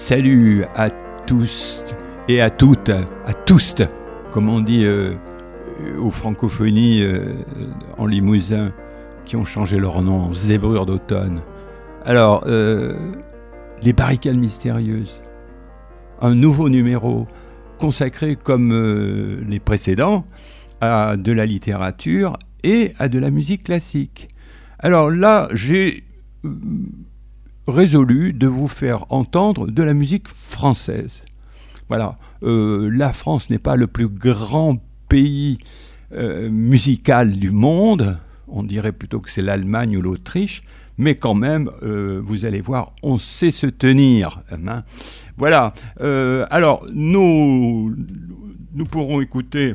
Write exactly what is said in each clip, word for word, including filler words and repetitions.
Salut à tous et à toutes, à tous, comme on dit euh, aux francophonies euh, en Limousin, qui ont changé leur nom en zébrure d'automne. Alors, euh, les barricades mystérieuses, un nouveau numéro consacré comme euh, les précédents à de la littérature et à de la musique classique. Alors là, j'ai euh, résolu de vous faire entendre de la musique française. Voilà, euh, la France n'est pas le plus grand pays euh, musical du monde, on dirait plutôt que c'est l'Allemagne ou l'Autriche, mais quand même, euh, vous allez voir, on sait se tenir. Hein. Voilà, euh, alors nous, nous pourrons écouter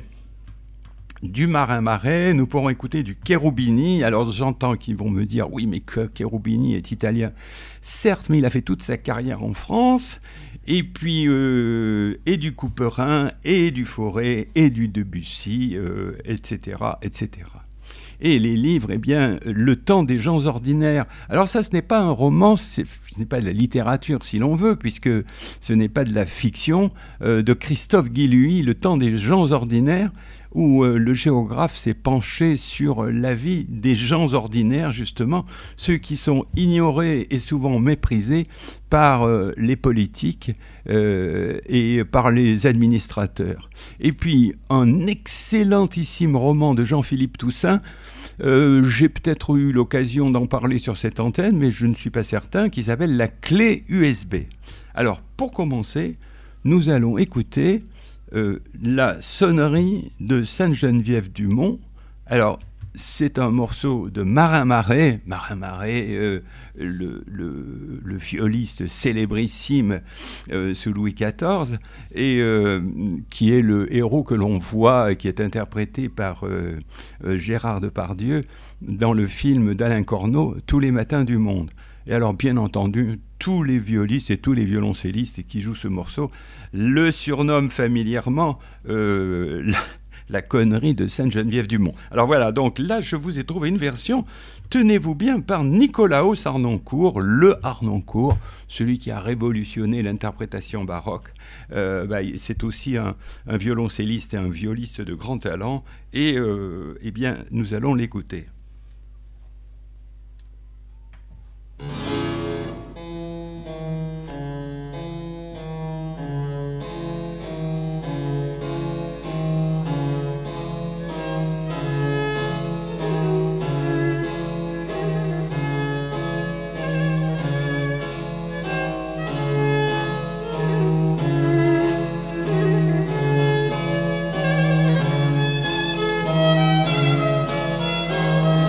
du Marin Marais, nous pourrons écouter du Cherubini. Alors j'entends qu'ils vont me dire, oui mais que Cherubini est italien. Certes, mais il a fait toute sa carrière en France, et puis euh, et du Couperin, et du Fauré, et du Debussy, euh, et cetera, et cetera. Et les livres, eh bien, Le temps des gens ordinaires. Alors ça, ce n'est pas un roman, c'est, ce n'est pas de la littérature, si l'on veut, puisque ce n'est pas de la fiction, euh, de Christophe Guilluy, Le temps des gens ordinaires, où euh, le géographe s'est penché sur la vie des gens ordinaires, justement, ceux qui sont ignorés et souvent méprisés par euh, les politiques euh, et par les administrateurs. Et puis, un excellentissime roman de Jean-Philippe Toussaint, euh, j'ai peut-être eu l'occasion d'en parler sur cette antenne, mais je ne suis pas certain, qui s'appelle La clé U S B. Alors, pour commencer, nous allons écouter Euh, la sonnerie de Sainte-Geneviève-du-Mont. Alors, c'est un morceau de Marin Marais, Marin Marais, euh, le, le, le violiste célébrissime euh, sous Louis quatorze, et euh, qui est le héros que l'on voit, et qui est interprété par euh, euh, Gérard Depardieu dans le film d'Alain Corneau, Tous les matins du monde. Et alors, bien entendu, tous les violonistes et tous les violoncellistes qui jouent ce morceau le surnomment familièrement euh, la, la connerie de Sainte-Geneviève-du-Mont. Alors voilà, donc là, je vous ai trouvé une version, tenez-vous bien, par Nicolaos Harnoncourt, le Harnoncourt, celui qui a révolutionné l'interprétation baroque. Euh, bah, c'est aussi un, un violoncelliste et un violiste de grand talent, et euh, eh bien, nous allons l'écouter. Thank you.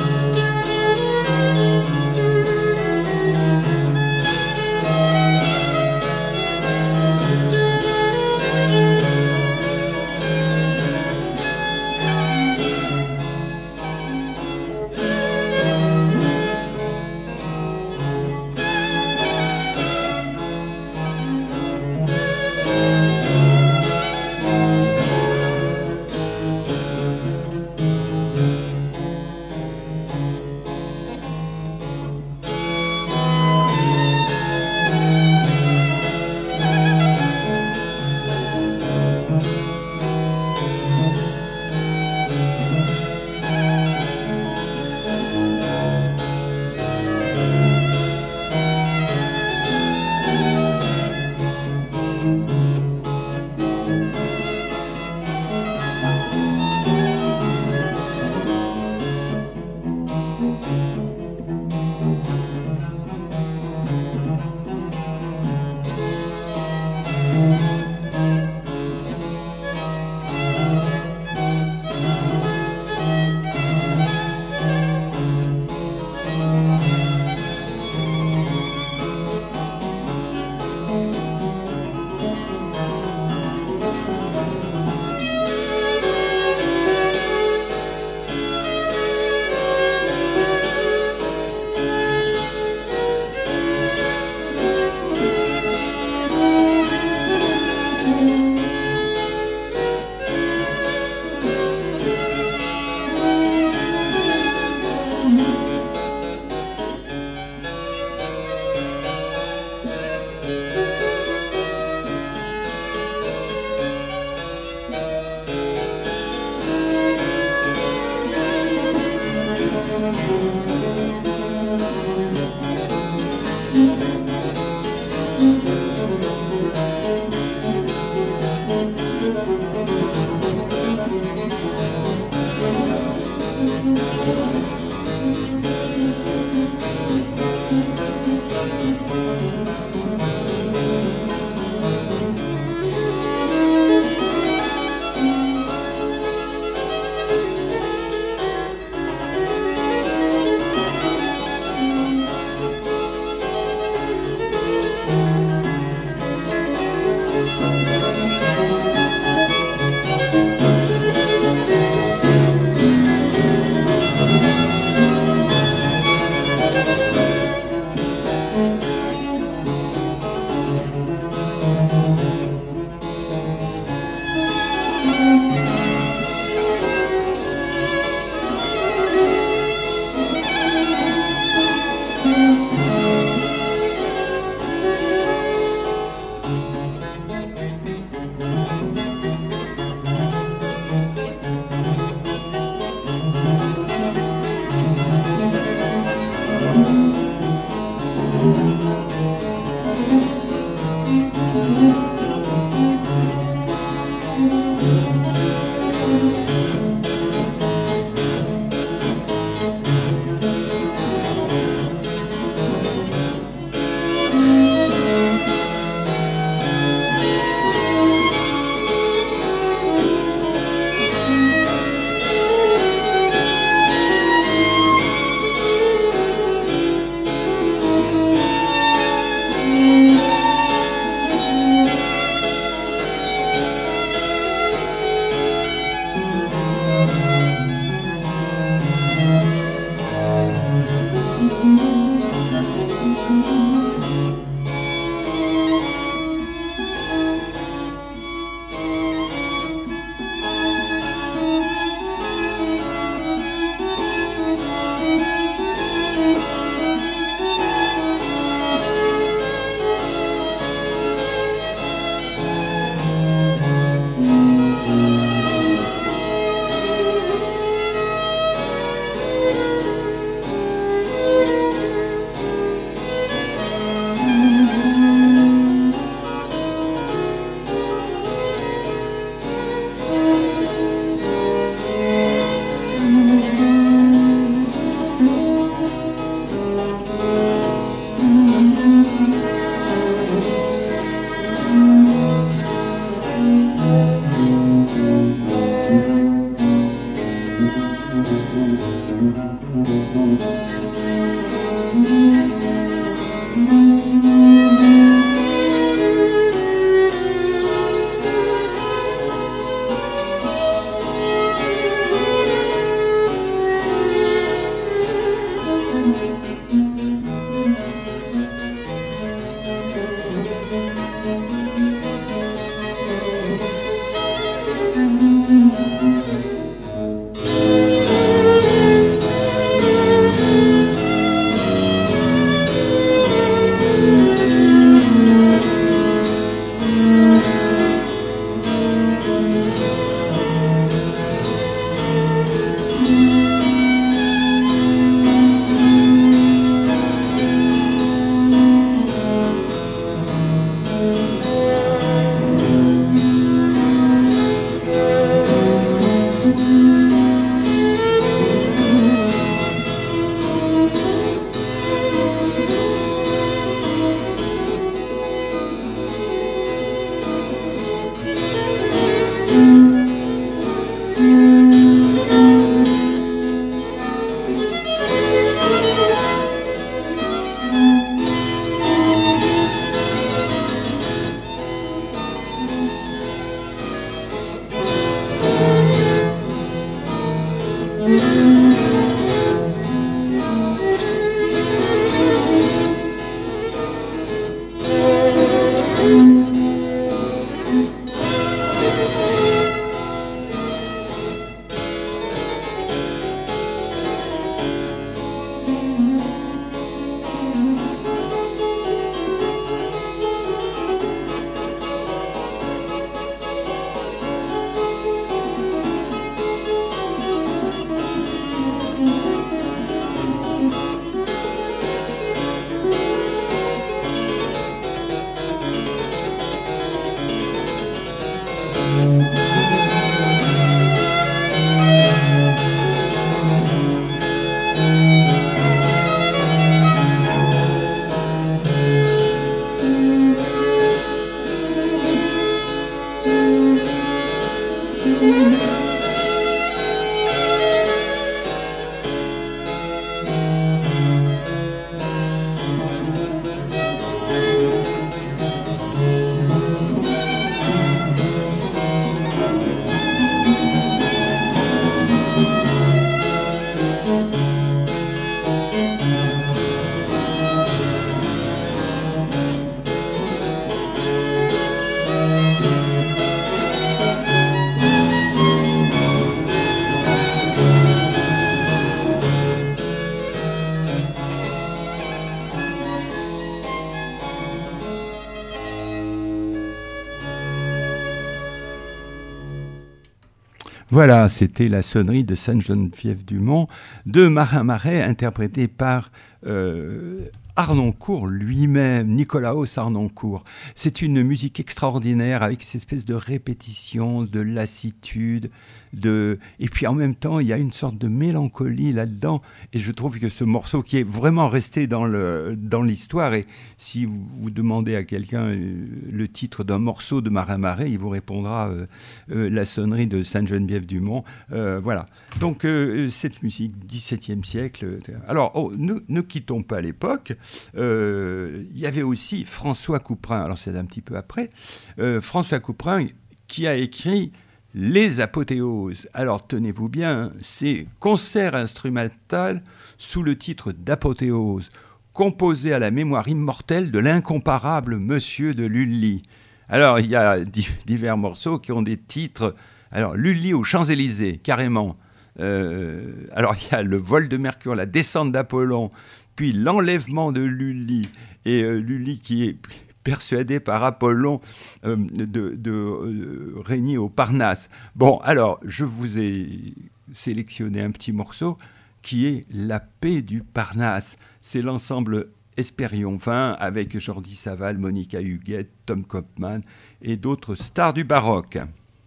Voilà, c'était la sonnerie de Sainte-Geneviève-du-Mont de Marin Marais, interprétée par euh, Harnoncourt lui-même, Nicolaos Harnoncourt. C'est une musique extraordinaire avec cette espèce de répétition, de lassitude, de... et puis en même temps, il y a une sorte de mélancolie là-dedans. Et je trouve que ce morceau qui est vraiment resté dans, le, dans l'histoire, et si vous, vous demandez à quelqu'un euh, le titre d'un morceau de Marin Marais, il vous répondra euh, euh, la sonnerie de Sainte-Geneviève-du-Mont. Euh, voilà. Donc, euh, cette musique, dix-septième siècle. Alors, oh, ne, ne quittons pas l'époque. Euh, il y avait aussi François Couperin, alors c'est un petit peu après, euh, François Couperin qui a écrit Les Apothéoses. Alors tenez-vous bien, c'est concert instrumental sous le titre d'Apothéose, composé à la mémoire immortelle de l'incomparable Monsieur de Lully. Alors il y a divers morceaux qui ont des titres, alors Lully aux Champs-Élysées, carrément. Euh, alors il y a le vol de Mercure, la descente d'Apollon, puis l'enlèvement de Lully, et euh, Lully qui est persuadé par Apollon euh, de, de euh, régner au Parnasse. Bon, alors, je vous ai sélectionné un petit morceau qui est La paix du Parnasse. C'est l'ensemble Espérion vingt avec Jordi Savall, Monica Huguette, Tom Kopman et d'autres stars du baroque.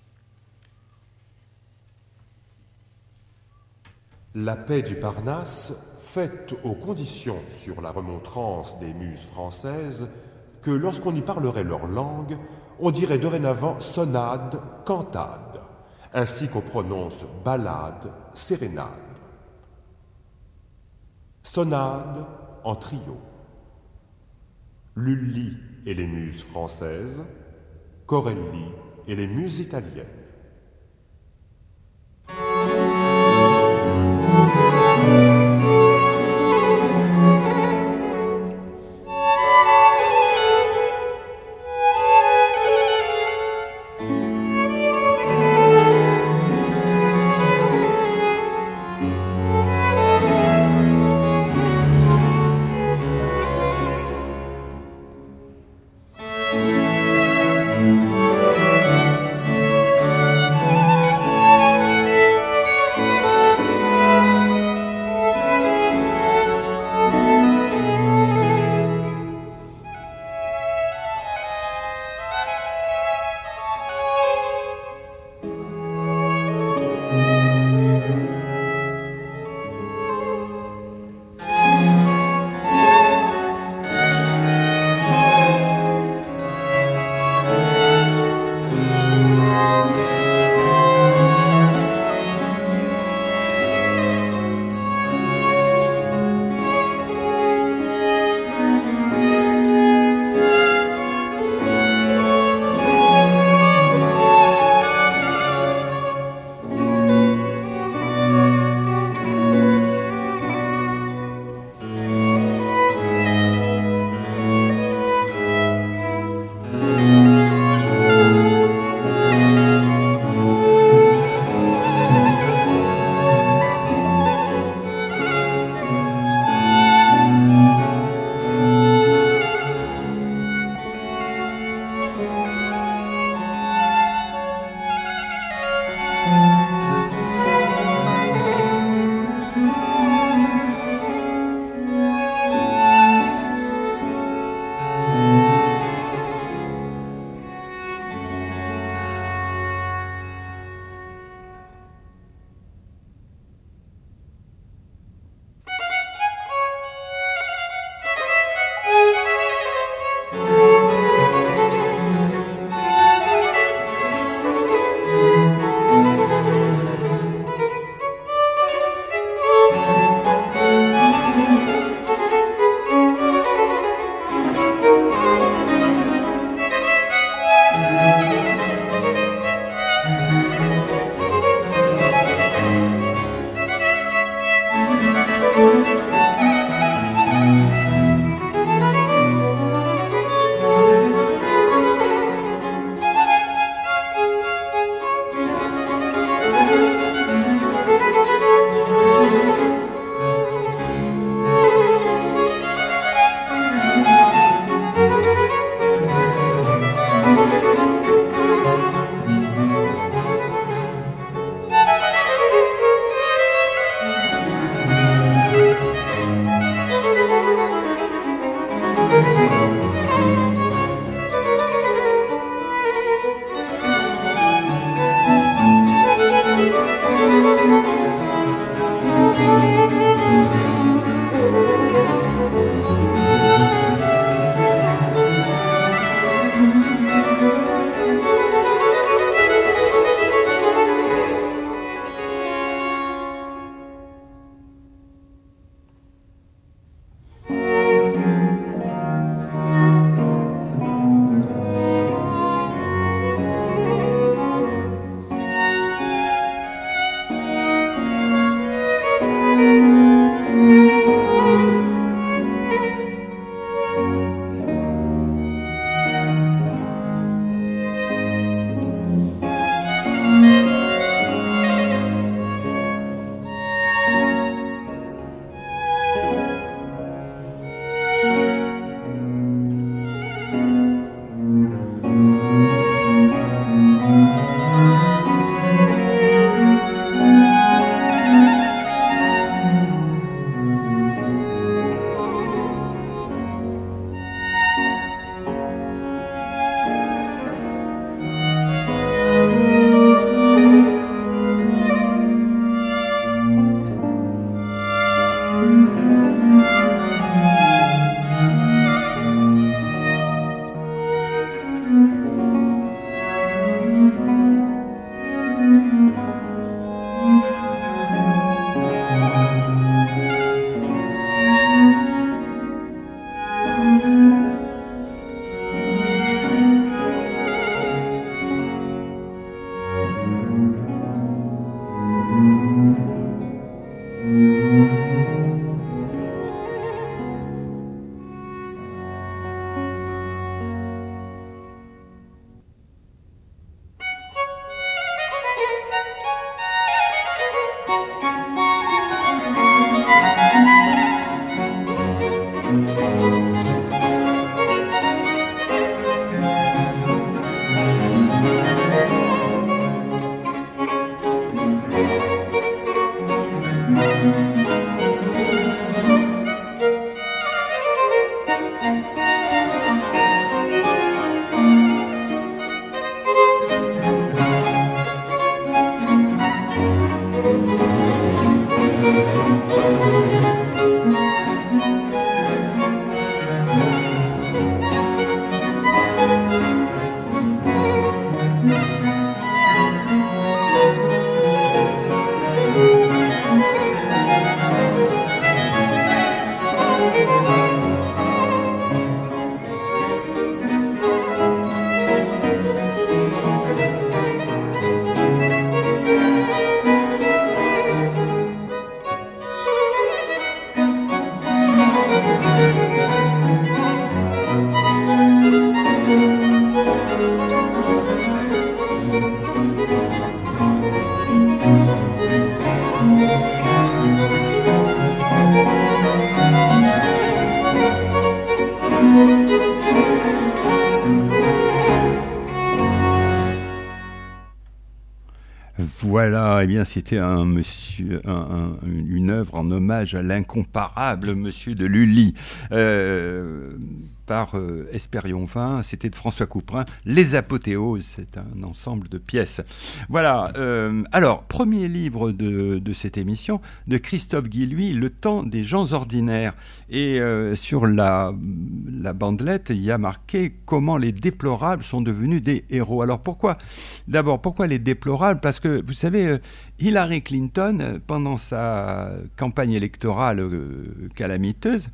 La paix du Parnasse, faite aux conditions sur la remontrance des muses françaises, que lorsqu'on y parlerait leur langue, on dirait dorénavant sonade, cantade, ainsi qu'on prononce ballade, sérénade. Sonade en trio. Lully et les muses françaises, Corelli et les muses italiennes. Voilà, eh bien c'était un monsieur, un, un, une œuvre en hommage à l'incomparable monsieur de Lully. Euh, par euh, Espérion vingt, c'était de François Couperin, Les Apothéoses, c'est un ensemble de pièces. Voilà, euh, alors, premier livre de, de cette émission, de Christophe Guilluy, Le temps des gens ordinaires. Et euh, sur la, la bandelette, il y a marqué comment les déplorables sont devenus des héros. Alors pourquoi ? D'abord, pourquoi les déplorables ? Parce que, vous savez, euh, Hillary Clinton, pendant sa campagne électorale euh, calamiteuse,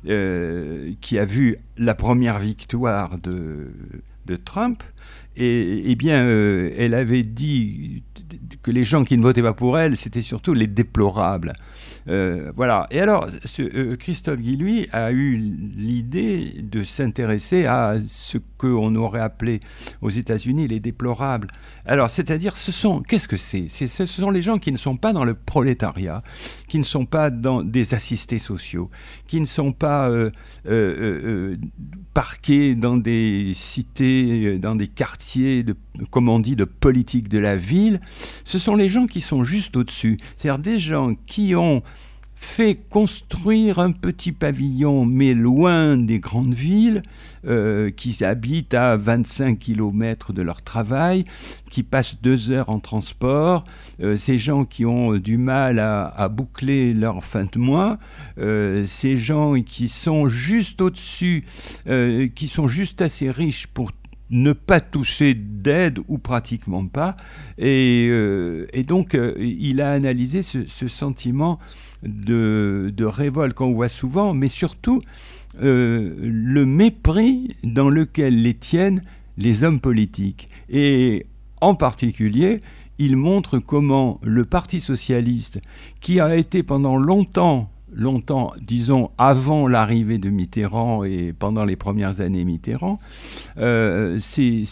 euh, qui a vu la première victoire de, de Trump, et, et bien, euh, elle avait dit que les gens qui ne votaient pas pour elle, c'était surtout les déplorables. Euh, voilà. Et alors, ce, euh, Christophe Guilluy a eu l'idée de s'intéresser à ce qu'on aurait appelé aux États-Unis les déplorables. Alors, c'est-à-dire, ce sont, qu'est-ce que c'est ? c'est Ce sont les gens qui ne sont pas dans le prolétariat, qui ne sont pas dans des assistés sociaux, qui ne sont pas euh, euh, euh, parqués dans des cités, dans des quartiers, de, comme on dit, de politique de la ville. Ce sont les gens qui sont juste au-dessus. C'est-à-dire des gens qui ont fait construire un petit pavillon, mais loin des grandes villes, euh, qui habitent à vingt-cinq kilomètres de leur travail, qui passent deux heures en transport, euh, ces gens qui ont du mal à, à boucler leur fin de mois, euh, ces gens qui sont juste au-dessus, euh, qui sont juste assez riches pour ne pas toucher d'aide ou pratiquement pas. Et, euh, et donc, euh, il a analysé ce, ce sentiment de, de révolte qu'on voit souvent, mais surtout euh, le mépris dans lequel les tiennent les hommes politiques. Et en particulier, il montre comment le Parti socialiste, qui a été pendant longtemps longtemps, disons, avant l'arrivée de Mitterrand et pendant les premières années Mitterrand, euh, ces,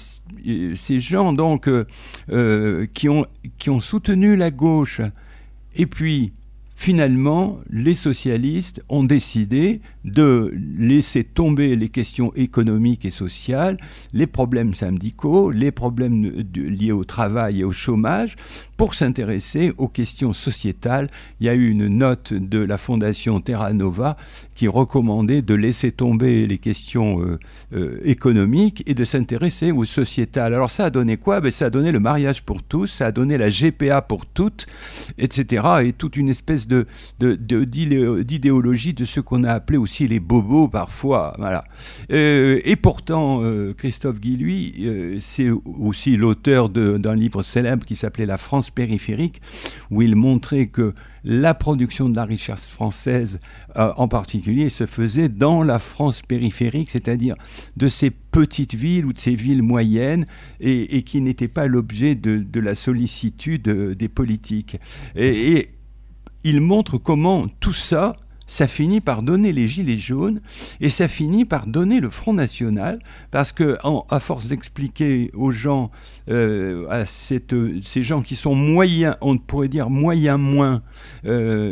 ces gens donc euh, qui ont, qui ont soutenu la gauche, et puis finalement, les socialistes ont décidé de laisser tomber les questions économiques et sociales, les problèmes syndicaux, les problèmes de, liés au travail et au chômage, pour s'intéresser aux questions sociétales. Il y a eu une note de la fondation Terra Nova qui recommandait de laisser tomber les questions euh, euh, économiques et de s'intéresser aux sociétales. Alors ça a donné quoi ? Ben, ça a donné le mariage pour tous, ça a donné la G P A pour toutes, et cetera. Et toute une espèce de, de, de, d'idéologie de ce qu'on a appelé aussi les bobos parfois. Voilà. Euh, et pourtant, euh, Christophe Guilluy, euh, c'est aussi l'auteur de, d'un livre célèbre qui s'appelait La France périphérique, où il montrait que la production de la richesse française, euh, en particulier, se faisait dans la France périphérique, c'est-à-dire de ces petites villes ou de ces villes moyennes, et, et qui n'étaient pas l'objet de, de la sollicitude des politiques. Et, et il montre comment tout ça, ça finit par donner les gilets jaunes et ça finit par donner le Front National, parce que en, à force d'expliquer aux gens, euh, à cette, ces gens qui sont moyens, on pourrait dire moyen moins, euh,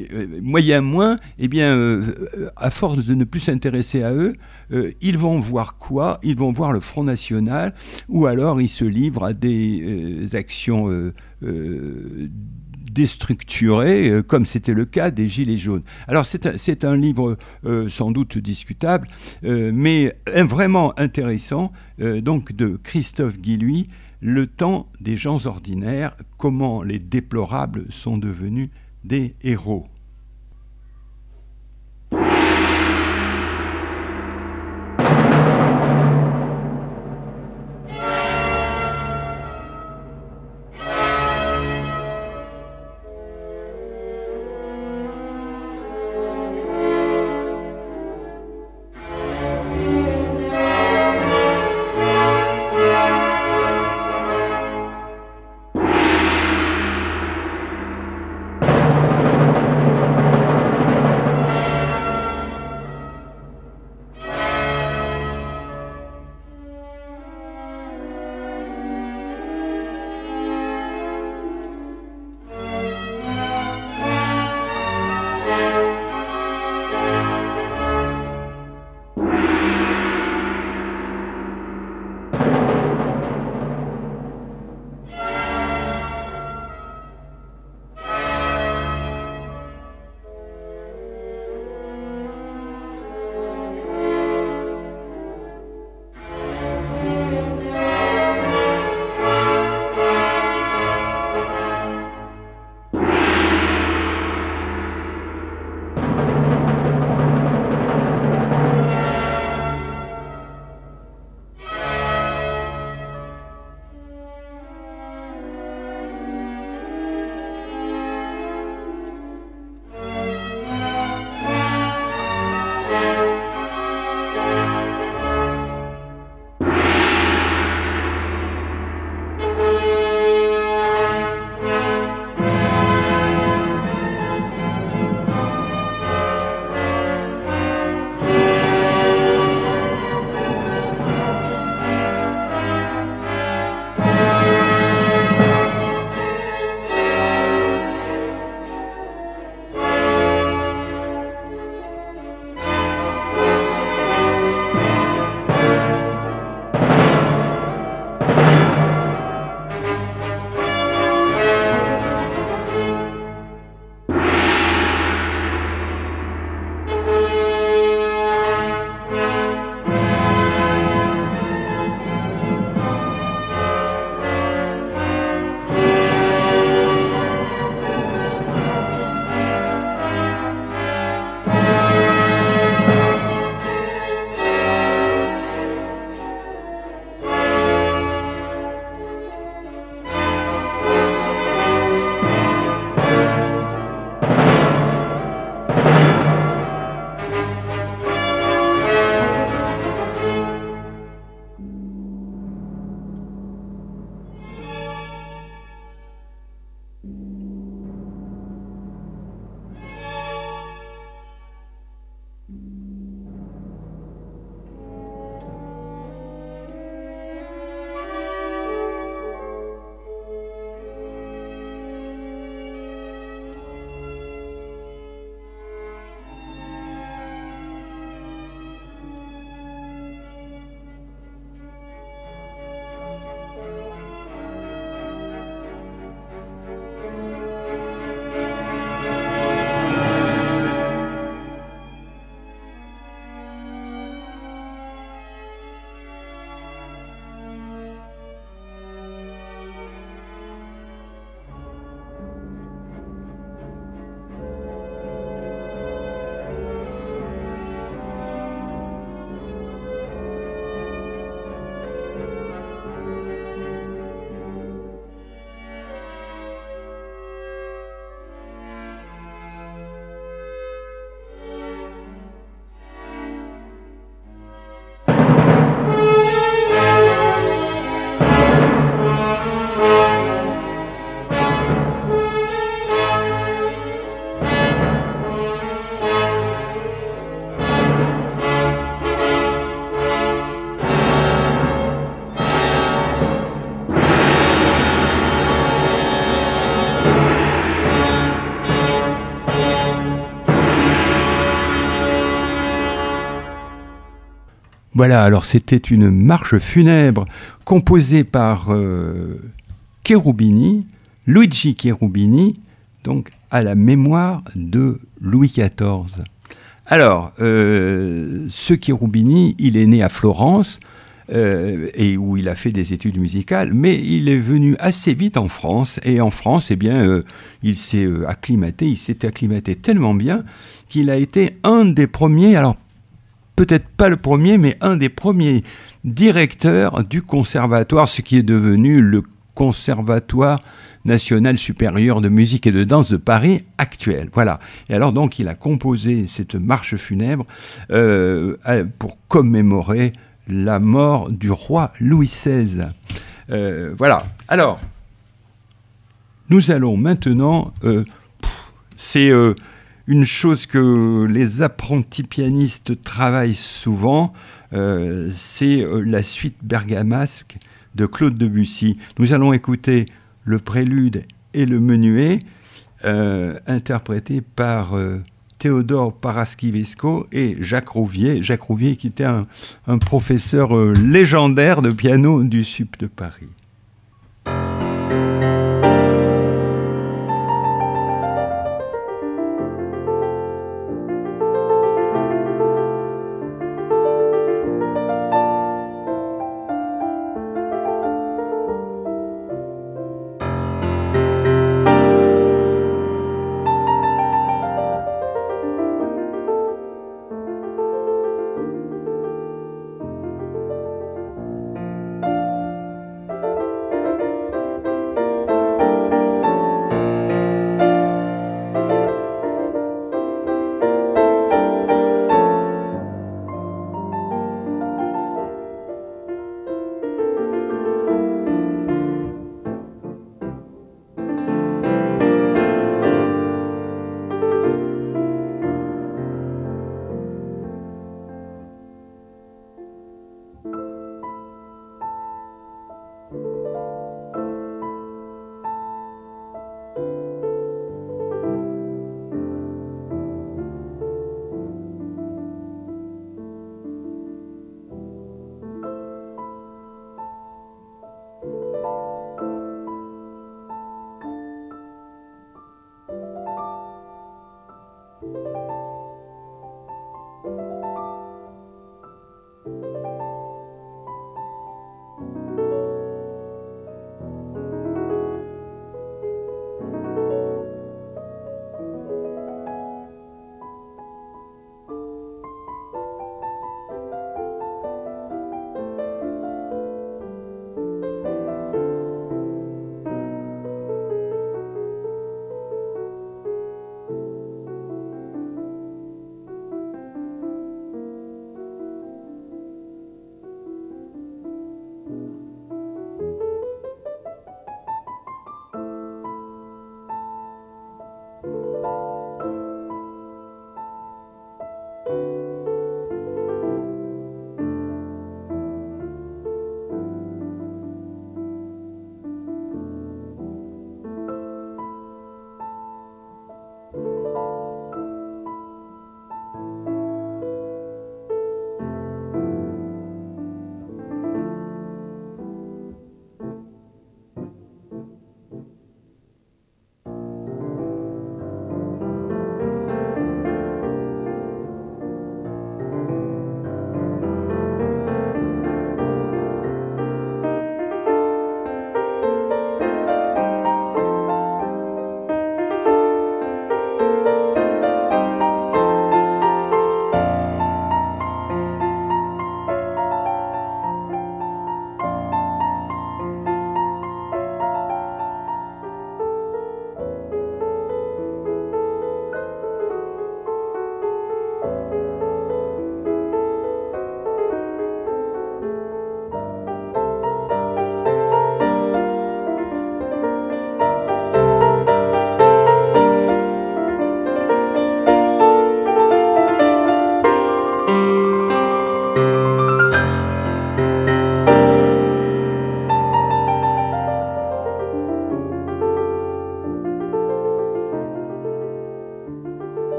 moyen moins, eh bien, euh, à force de ne plus s'intéresser à eux, euh, ils vont voir quoi ? Ils vont voir le Front National, ou alors ils se livrent à des euh, actions euh, euh, déstructurés, euh, comme c'était le cas des Gilets jaunes. Alors c'est un, c'est un livre euh, sans doute discutable, euh, mais euh, vraiment intéressant, euh, donc de Christophe Guilluy, Le temps des gens ordinaires, comment les déplorables sont devenus des héros. Voilà, alors c'était une marche funèbre composée par euh, Cherubini, Luigi Cherubini, donc à la mémoire de Louis quatorze. Alors, euh, ce Cherubini, il est né à Florence, euh, et où il a fait des études musicales, mais il est venu assez vite en France, et en France, eh bien, euh, il s'est euh, acclimaté, il s'est acclimaté tellement bien qu'il a été un des premiers, alors peut-être pas le premier, mais un des premiers directeurs du conservatoire, ce qui est devenu le Conservatoire national supérieur de musique et de danse de Paris actuel. Voilà. Et alors donc il a composé cette marche funèbre euh, pour commémorer la mort du roi Louis seize. Euh, voilà. Alors, nous allons maintenant... Euh, c'est euh, une chose que les apprentis pianistes travaillent souvent, euh, c'est euh, la suite bergamasque de Claude Debussy. Nous allons écouter le prélude et le menuet, euh, interprétés par... Euh, Théodore Paraschivesco et Jacques Rouvier. Jacques Rouvier qui était un, un professeur euh, légendaire de piano du Sup de Paris.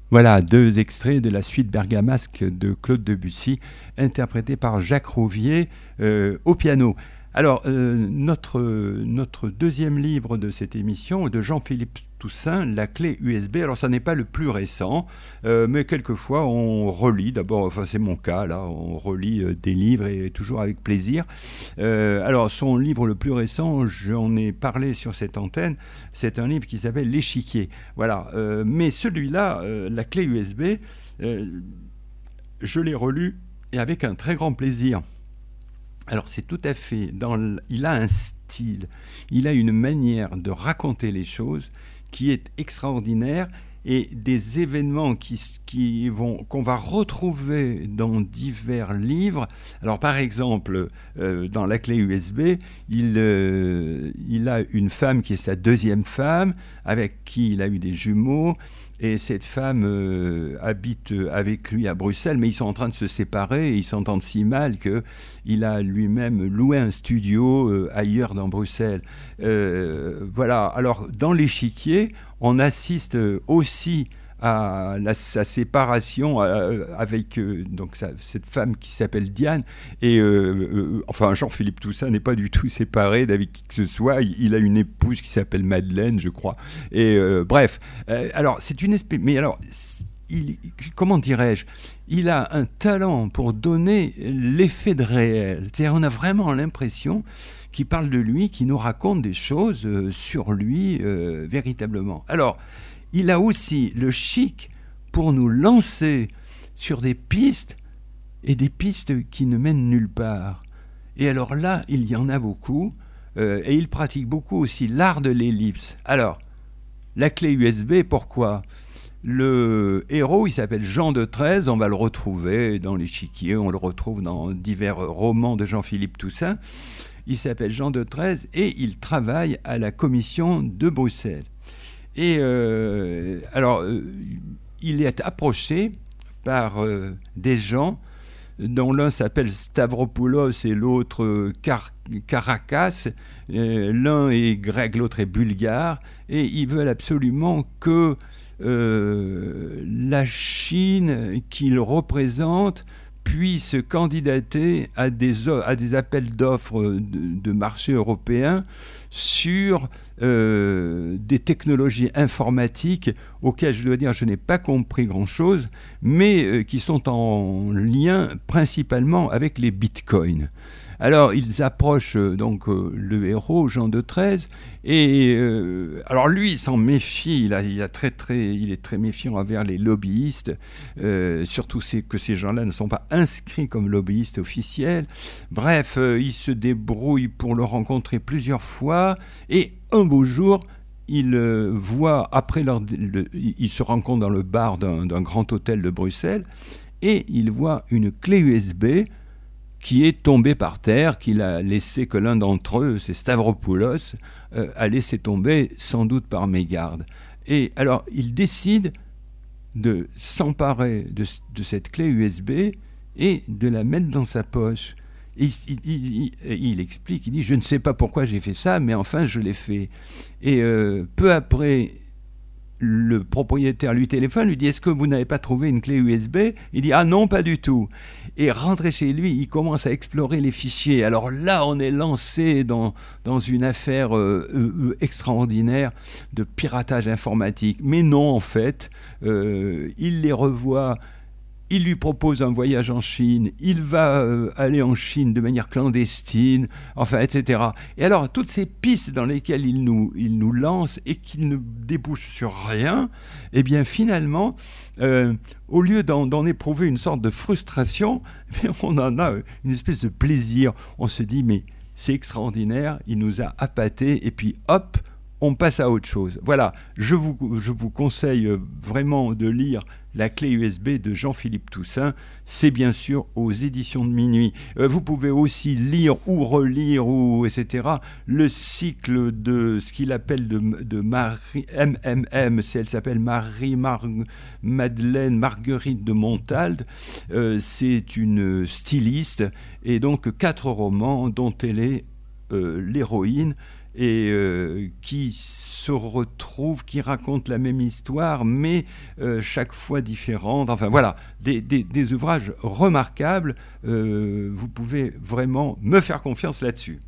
Voilà, deux extraits de la suite bergamasque de Claude Debussy, interprété par Jacques Rouvier euh, au piano. Alors, euh, notre, notre deuxième livre de cette émission, de Jean-Philippe Toussaint, La clé U S B. Alors, ça n'est pas le plus récent, euh, mais quelquefois on relit, d'abord, enfin c'est mon cas, là, on relit euh, des livres et toujours avec plaisir. Euh, alors, son livre le plus récent, j'en ai parlé sur cette antenne, c'est un livre qui s'appelle L'échiquier. Voilà, euh, mais celui-là, euh, La clé U S B, euh, je l'ai relu et avec un très grand plaisir. Alors c'est tout à fait, dans le, il a un style, il a une manière de raconter les choses qui est extraordinaire et des événements qui, qui vont, qu'on va retrouver dans divers livres. Alors par exemple, euh, dans La clé U S B, il, euh, il a une femme qui est sa deuxième femme, avec qui il a eu des jumeaux. Et cette femme euh, habite avec lui à Bruxelles, mais ils sont en train de se séparer et ils s'entendent si mal qu'il a lui-même loué un studio euh, ailleurs dans Bruxelles. Euh, voilà, alors dans L'échiquier, on assiste aussi à la, sa séparation euh, avec euh, donc sa, cette femme qui s'appelle Diane et euh, euh, enfin Jean-Philippe Toussaint n'est pas du tout séparé d'avec qui que ce soit, il, il a une épouse qui s'appelle Madeleine je crois et euh, bref euh, alors c'est une espèce mais alors il, comment dirais-je, il a un talent pour donner l'effet de réel, c'est-à-dire on a vraiment l'impression qu'il parle de lui, qu'il nous raconte des choses euh, sur lui euh, véritablement. Alors il a aussi le chic pour nous lancer sur des pistes et des pistes qui ne mènent nulle part. Et alors là, il y en a beaucoup euh, et il pratique beaucoup aussi l'art de l'ellipse. Alors, la clé U S B, pourquoi ? Le héros, il s'appelle Jean de Treize, on va le retrouver dans L'échiquier, on le retrouve dans divers romans de Jean-Philippe Toussaint. Il s'appelle Jean de Treize et il travaille à la commission de Bruxelles. Et euh, alors, euh, il est approché par euh, des gens dont l'un s'appelle Stavropoulos et l'autre Car- Caracas. Euh, l'un est grec, l'autre est bulgare. Et ils veulent absolument que euh, la Chine qu'ils représentent puisse candidater à des, à des appels d'offres de, de marché européens sur euh, des technologies informatiques auxquelles je dois dire je n'ai pas compris grand-chose, mais euh, qui sont en lien principalement avec les bitcoins. Alors ils approchent euh, donc euh, le héros Jean de Treize et euh, alors lui il s'en méfie, il, a, il, a très, très, il est très méfiant envers les lobbyistes, euh, surtout c'est que ces gens-là ne sont pas inscrits comme lobbyistes officiels. Bref, euh, il se débrouille pour le rencontrer plusieurs fois et un beau jour il euh, voit après leur, le, il se rencontre dans le bar d'un, d'un grand hôtel de Bruxelles et il voit une clé U S B qui est tombé par terre, qu'il a laissé que l'un d'entre eux, c'est Stavropoulos, euh, a laissé tomber sans doute par mégarde. Et alors, il décide de s'emparer de, de cette clé U S B et de la mettre dans sa poche. Et il, il, il, il explique, il dit « Je ne sais pas pourquoi j'ai fait ça, mais enfin, je l'ai fait. » Et euh, peu après, le propriétaire lui téléphone, lui dit « Est-ce que vous n'avez pas trouvé une clé U S B ?» Il dit « Ah non, pas du tout. » Et rentré chez lui, il commence à explorer les fichiers. Alors là, on est lancé dans, dans une affaire euh, euh, extraordinaire de piratage informatique. Mais non, en fait, euh, il les revoit. Il lui propose un voyage en Chine, il va euh, aller en Chine de manière clandestine, enfin, et cetera. Et alors, toutes ces pistes dans lesquelles il nous, il nous lance et qui ne débouchent sur rien, eh bien, finalement, euh, au lieu d'en, d'en éprouver une sorte de frustration, eh bien, on en a une espèce de plaisir. On se dit, mais c'est extraordinaire, il nous a appâtés, et puis hop, on passe à autre chose. Voilà, je vous, je vous conseille vraiment de lire La clé U S B de Jean-Philippe Toussaint. C'est bien sûr aux éditions de Minuit. Euh, vous pouvez aussi lire ou relire, ou, et cetera, le cycle de ce qu'il appelle de, de Marie, M M M, c'est, elle s'appelle Marie Mar- Madeleine Marguerite de Montalde. Euh, c'est une styliste, et donc quatre romans dont elle est euh, l'héroïne. et euh, qui se retrouvent, qui racontent la même histoire, mais euh, chaque fois différente. Enfin voilà, des, des, des ouvrages remarquables. Euh, vous pouvez vraiment me faire confiance là-dessus.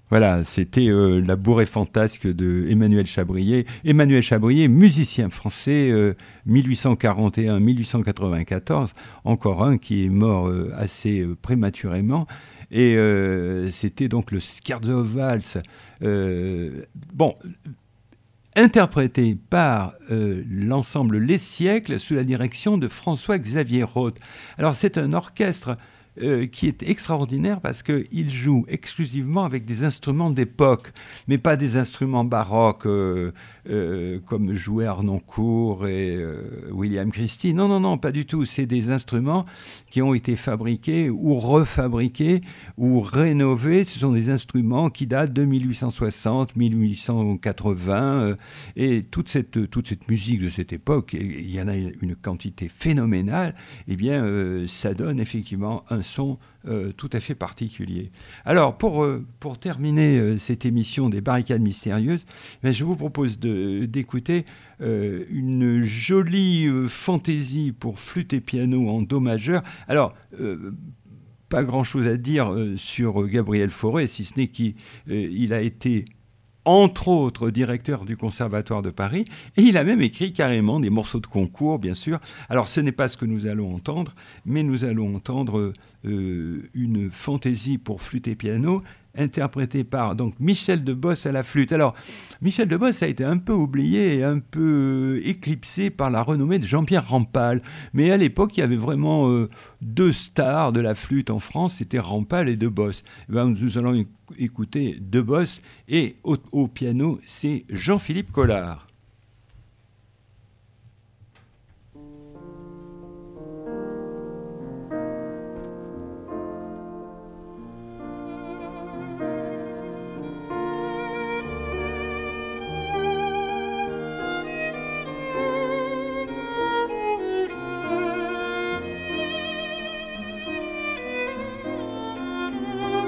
Voilà, c'était euh, la bourrée fantasque de Emmanuel Chabrier. Emmanuel Chabrier, musicien français, euh, mille huit cent quarante et un à mille huit cent quatre-vingt-quatorze, encore un qui est mort euh, assez euh, prématurément. Et euh, c'était donc le Scherzo Valse. Euh, bon, interprété par euh, l'ensemble Les Siècles sous la direction de François-Xavier Roth. Alors c'est un orchestre euh, qui est extraordinaire parce qu'il joue exclusivement avec des instruments d'époque, mais pas des instruments baroques euh, euh, comme jouait Harnoncourt et euh, William Christie. Non, non, non, pas du tout. C'est des instruments qui ont été fabriqués ou refabriqués ou rénovés. Ce sont des instruments qui datent de mille huit cent soixante, mille huit cent quatre-vingts. Euh, et toute cette, toute cette musique de cette époque, et il y en a une quantité phénoménale, eh bien, euh, ça donne effectivement un son euh, tout à fait particulier. Alors, pour, euh, pour terminer euh, cette émission des Barricades Mystérieuses, eh je vous propose de, d'écouter euh, une jolie euh, fantaisie pour flûte et piano en do majeur. Alors, euh, pas grand-chose à dire euh, sur Gabriel Fauré, si ce n'est qu'il euh, a été entre autres directeur du Conservatoire de Paris, et il a même écrit carrément des morceaux de concours, bien sûr. Alors ce n'est pas ce que nous allons entendre, mais nous allons entendre euh, une fantaisie pour flûte et piano, interprétée par donc Michel Debos à la flûte. Alors, Michel Debos a été un peu oublié et un peu éclipsé par la renommée de Jean-Pierre Rampal. Mais à l'époque, il y avait vraiment euh, deux stars de la flûte en France, c'était Rampal et Debos. Et ben, nous allons écouter Debos, et au, au piano, c'est Jean-Philippe Collard.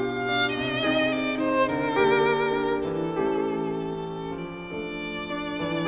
Thank you.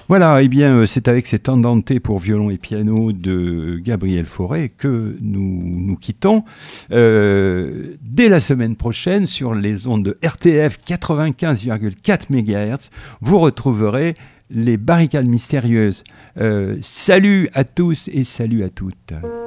Voilà, eh bien, c'est avec cet andante pour violon et piano de Gabriel Fauré que nous nous quittons. Euh, dès la semaine prochaine, sur les ondes de R T F quatre-vingt-quinze virgule quatre mégahertz, vous retrouverez les barricades mystérieuses. Euh, salut à tous et salut à toutes.